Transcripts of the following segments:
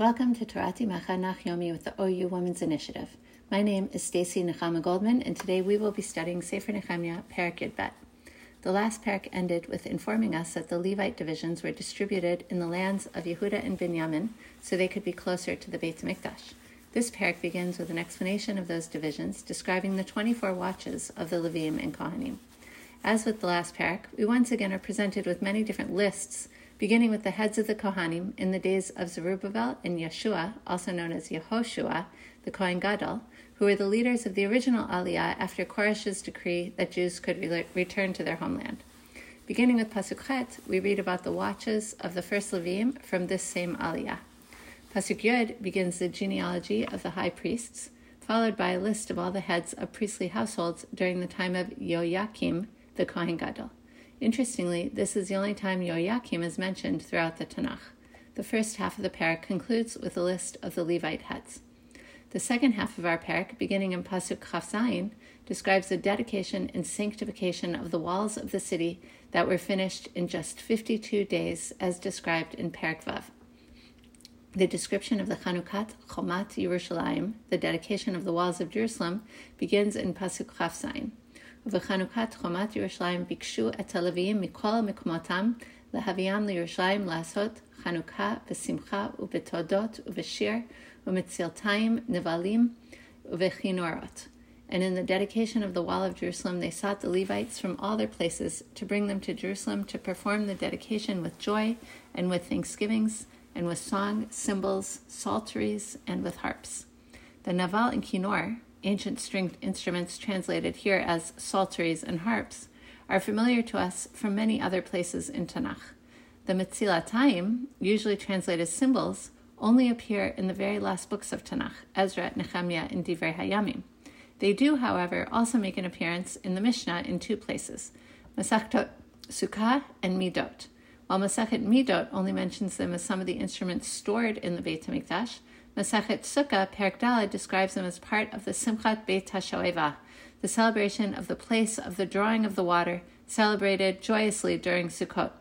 Welcome to Torati Machanach Yomi with the OU Women's Initiative. My name is Stacy Nechama Goldman, and today we will be studying Sefer Nehemiah, Perek Yud Bet. The last perek ended with informing us that the Levite divisions were distributed in the lands of Yehuda and Binyamin so they could be closer to the Beit HaMikdash. This perek begins with an explanation of those divisions, describing the 24 watches of the Levim and Kohanim. As with the last perek, we once again are presented with many different lists, beginning with the heads of the Kohanim in the days of Zerubbabel and Yeshua, also known as Yehoshua, the Kohen Gadol, who were the leaders of the original Aliyah after Koresh's decree that Jews could return to their homeland. Beginning with Pasuk Chet, we read about the watches of the first Levim from this same Aliyah. Pasuk Yud begins the genealogy of the high priests, followed by a list of all the heads of priestly households during the time of Yoyakim, the Kohen Gadol. Interestingly, this is the only time Yoyakim is mentioned throughout the Tanakh. The first half of the perek concludes with a list of the Levite heads. The second half of our perek, beginning in Pasuk Chaf Zayin, describes the dedication and sanctification of the walls of the city that were finished in just 52 days, as described in Perek Vav. The description of the Chanukat Chomat Yerushalayim, the dedication of the walls of Jerusalem, begins in Pasuk Chaf Zayin. ובחנוכת חומת ירושלים ביקשו את הלוויים מכל מקומותם להביאם לירושלים לעשות חנוכה בשמחה ובתודות ובשיר ומצלתיים נבלים ובכינורות. And in the dedication of the wall of Jerusalem, they sought the Levites from all their places to bring them to Jerusalem to perform the dedication with joy and with thanksgivings and with song, cymbals, psalteries, and with harps. The naval and kinor, ancient stringed instruments translated here as psalteries and harps, are familiar to us from many other places in Tanakh. The metzilatayim, usually translated as cymbals, only appear in the very last books of Tanakh, Ezra, Nehemiah, and Divrei Hayamim. They do, however, also make an appearance in the Mishnah in two places, Masechet Sukkah and Midot. While Masechet Midot only mentions them as some of the instruments stored in the Beit HaMikdash, Masechet Sukkah, Perek Daled, describes them as part of the Simchat Beit HaShoeva, the celebration of the place of the drawing of the water, celebrated joyously during Sukkot.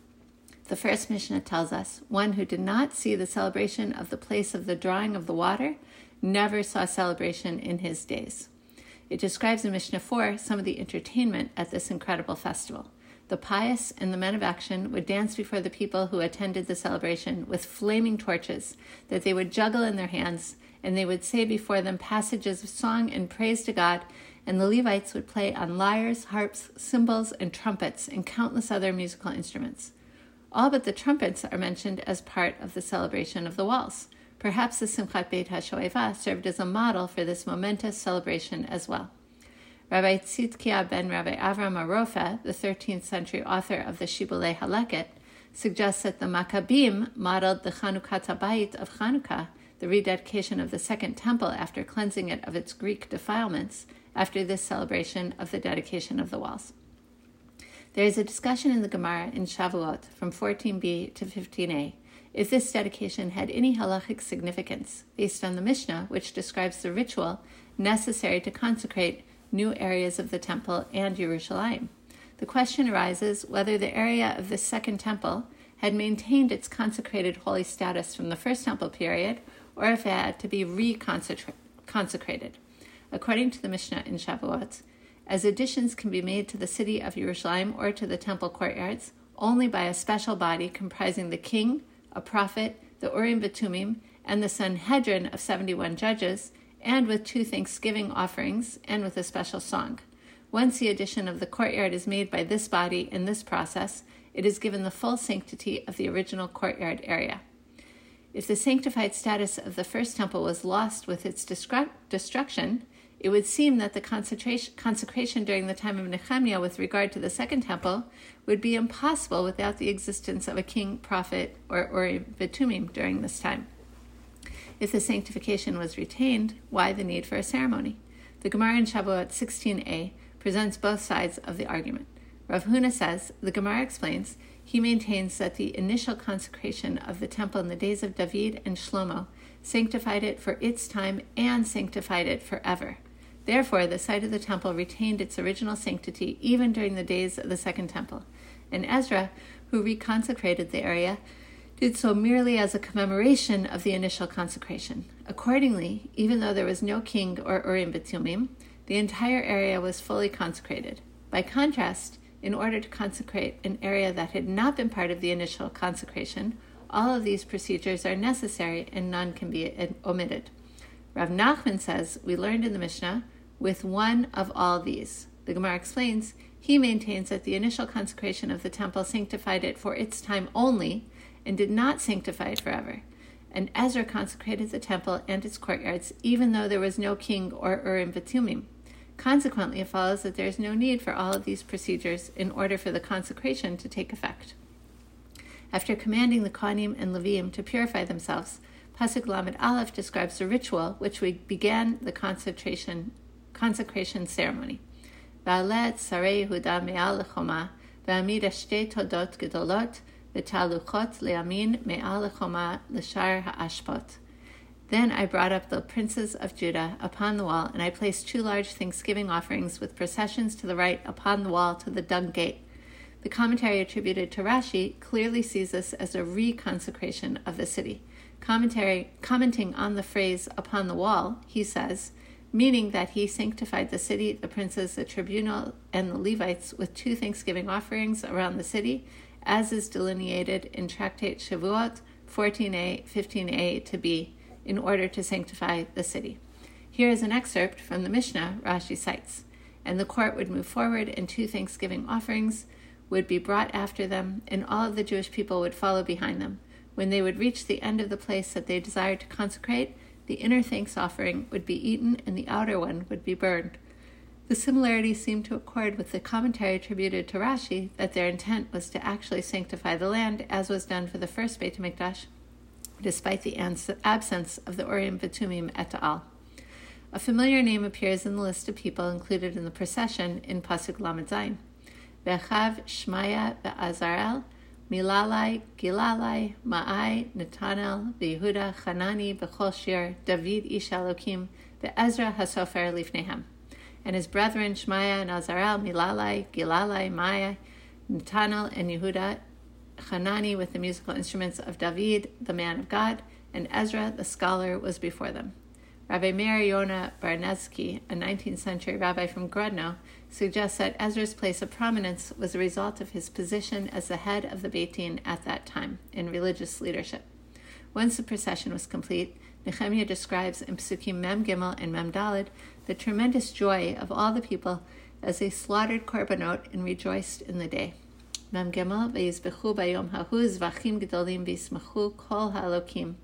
The first Mishnah tells us, one who did not see the celebration of the place of the drawing of the water never saw celebration in his days. It describes in Mishnah 4 some of the entertainment at this incredible festival. The pious and the men of action would dance before the people who attended the celebration with flaming torches that they would juggle in their hands, and they would say before them passages of song and praise to God, and the Levites would play on lyres, harps, cymbals, and trumpets, and countless other musical instruments. All but the trumpets are mentioned as part of the celebration of the walls. Perhaps the Simchat Beit HaShoeva served as a model for this momentous celebration as well. Rabbi Tzidkiah ben Rabbi Avram Arofa, the 13th century author of the Shibbolei Haleket, suggests that the Maccabim modeled the Chanukat HaBayit of Chanukah, the rededication of the Second Temple after cleansing it of its Greek defilements, after this celebration of the dedication of the walls. There is a discussion in the Gemara in Shavuot from 14b to 15a if this dedication had any halachic significance, based on the Mishnah, which describes the ritual necessary to consecrate new areas of the temple and Yerushalayim. The question arises whether the area of the Second Temple had maintained its consecrated holy status from the First Temple period, or if it had to be reconsecrated. According to the Mishnah in Shavuot, as additions can be made to the city of Yerushalayim or to the temple courtyards only by a special body comprising the king, a prophet, the Urim V'Tumim, and the Sanhedrin of 71 judges, and with 2 thanksgiving offerings, and with a special song. Once the addition of the courtyard is made by this body in this process, it is given the full sanctity of the original courtyard area. If the sanctified status of the First Temple was lost with its destruction, it would seem that the consecration during the time of Nehemiah with regard to the Second Temple would be impossible without the existence of a king, prophet, or Urim V'Tumim during this time. If the sanctification was retained, why the need for a ceremony? The Gemara in Shavuot 16a presents both sides of the argument. Rav Huna says, the Gemara explains, he maintains that the initial consecration of the temple in the days of David and Shlomo sanctified it for its time and sanctified it forever. Therefore, the site of the temple retained its original sanctity even during the days of the Second Temple. And Ezra, who reconsecrated the area, did so merely as a commemoration of the initial consecration. Accordingly, even though there was no king or Urim B'Tumim, the entire area was fully consecrated. By contrast, in order to consecrate an area that had not been part of the initial consecration, all of these procedures are necessary and none can be omitted. Rav Nachman says, we learned in the Mishnah, with one of all these. The Gemara explains, he maintains that the initial consecration of the temple sanctified it for its time only and did not sanctify it forever. And Ezra consecrated the temple and its courtyards even though there was no king or Urim B'Tumim. Consequently, it follows that there is no need for all of these procedures in order for the consecration to take effect. After commanding the Kohanim and Levim to purify themselves, Pasuk Lamed Aleph describes the ritual which began the consecration ceremony. Va'aleh tzarei Yehuda me'al lechoma, va'amid shtei todot gedolot, v'taluchot le'amin me'al lechoma l'shar ha'ashpot. Then I brought up the princes of Judah upon the wall, and I placed 2 large thanksgiving offerings with processions to the right upon the wall to the dung gate. The commentary attributed to Rashi clearly sees this as a reconsecration of the city. Commenting on the phrase upon the wall, he says, meaning that he sanctified the city, the princes, the tribunal, and the Levites with 2 thanksgiving offerings around the city, as is delineated in Tractate Shavuot 14a, 15a to b, in order to sanctify the city. Here is an excerpt from the Mishnah Rashi cites. And the court would move forward, and 2 thanksgiving offerings would be brought after them, and all of the Jewish people would follow behind them. When they would reach the end of the place that they desired to consecrate, the inner thanks offering would be eaten, and the outer one would be burned. The similarities seem to accord with the commentary attributed to Rashi that their intent was to actually sanctify the land, as was done for the first Beit HaMikdash, despite the absence of the Urim B'Tumim et al. A familiar name appears in the list of people included in the procession in Pasuk Lamed Zayin. Ve'achav Shmaya ve'Azarel, Milalai, Gilalai, Ma'ai, Netanel, ve'Yehuda, Hanani, Bechol Shir, David Ish Elokim, ve'Ezra HaSofer Lifnehem. And his brethren Shmaya and Azarel, Milalai, Gilalai, Ma'ai, Netanel, and Yehuda, Hanani with the musical instruments of David, the man of God, and Ezra, the scholar, was before them. Rabbi Meir Yonah Barnezki, a 19th century rabbi from Grodno, suggests that Ezra's place of prominence was a result of his position as the head of the Beit Din at that time in religious leadership. Once the procession was complete, Nehemiah describes in Psukim Mem Gimel and Mem Daled the tremendous joy of all the people as they slaughtered korbanot and rejoiced in the day. Mem Gimel, V'yizbechu bayom hahu zvachim gedolim v'yismachu kol ha'elokim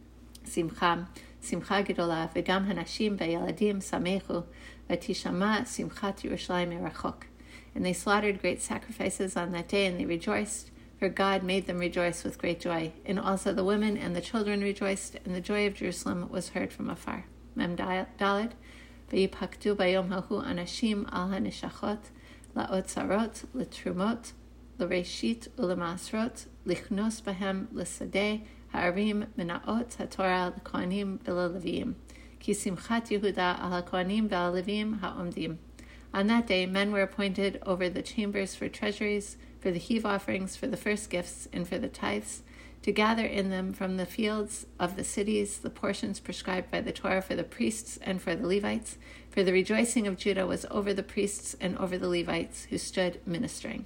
simcha gedola v'gam hanashim v'yaladim samechu v'tishama simchat Yerushalayim merachok. And they slaughtered great sacrifices on that day, and they rejoiced, for God made them rejoice with great joy. And also the women and the children rejoiced, and the joy of Jerusalem was heard from afar. Mem Daled, V'yipakdu bayom hahu anashim al hanishachot la'otzarot l'trumot l'reishit u'lemasrot lichnos bahem l'sadeh ha'arim menaot ha'torah l'kohanim v'lelevim ki simchat Yehuda al ha'kohanim v'al-levim ha'omdim. On that day, men were appointed over the chambers for treasuries, for the heave offerings, for the first gifts, and for the tithes, to gather in them from the fields of the cities the portions prescribed by the Torah for the priests and for the Levites, for the rejoicing of Judah was over the priests and over the Levites who stood ministering.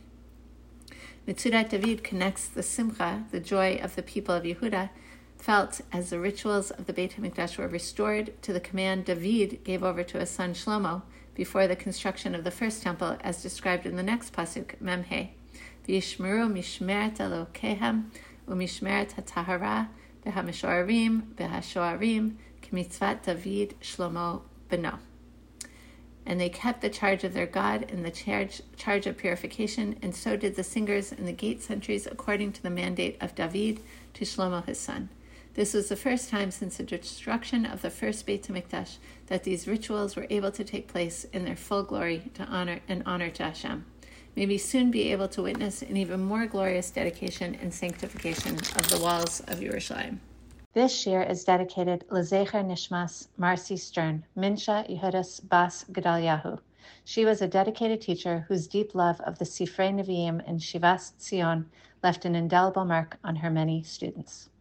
Metzudat David connects the simcha, the joy of the people of Yehuda, felt as the rituals of the Beit HaMikdash were restored to the command David gave over to his son Shlomo before the construction of the first temple, as described in the next pasuk, Memhe. V'yishmeru mishmeret Elokehem u'mishmeret hatahara v'hamishoarim v'hashoarim k'mitzvat David Shlomo beno. And they kept the charge of their God and the charge of purification, and so did the singers and the gate sentries according to the mandate of David to Shlomo his son. This was the first time since the destruction of the first Beit HaMikdash that these rituals were able to take place in their full glory to honor to Hashem. May we soon be able to witness an even more glorious dedication and sanctification of the walls of Yerushalayim. This shir is dedicated L'Zecher Nishmas Marcy Stern, Minsha Yehudas Bas Gedaliahu. She was a dedicated teacher whose deep love of the Sifrei Nevi'im and Shivas Tzion left an indelible mark on her many students.